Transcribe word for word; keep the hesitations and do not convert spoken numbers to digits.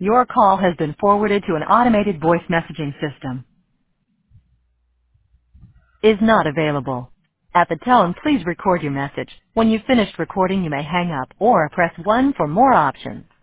Your call has been forwarded to an automated voice messaging system. Is not available. At the tone, please record your message. When you've finished recording, you may hang up or press one for more options.